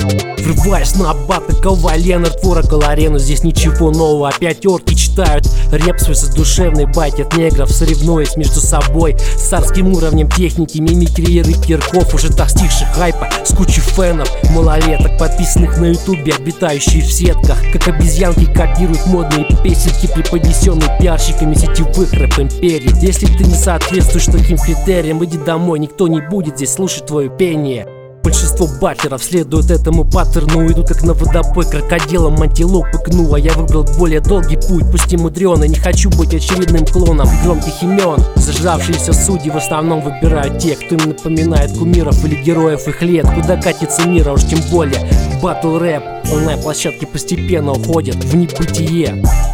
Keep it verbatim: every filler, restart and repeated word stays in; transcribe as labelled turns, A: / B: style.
A: Врываясь на баты, Коваленер, Творог, арену. Здесь ничего нового, опять орки читают рэп свой задушевный, байтят негров, соревнуясь между собой с царским уровнем техники, мимикрии рэперков, уже достигших хайпа, с кучей фенов, малолеток, подписанных на ютубе, обитающие в сетках, как обезьянки копируют модные песенки, преподнесенные пиарщиками сетевых рэп-империй. Если ты не соответствуешь таким критериям, иди домой, никто не будет здесь слушать твое пение. Большинство батлеров следуют этому паттерну, идут как на водопой крокодилом антилопы гну. А я выбрал более долгий путь, пусть и мудрёный. Не хочу быть очередным клоном громких имен. Зажравшиеся судьи в основном выбирают тех, кто им напоминает кумиров или героев их лет. Куда катится мир, а уж тем более батл рэп. Онлайн-площадки постепенно уходят в небытие.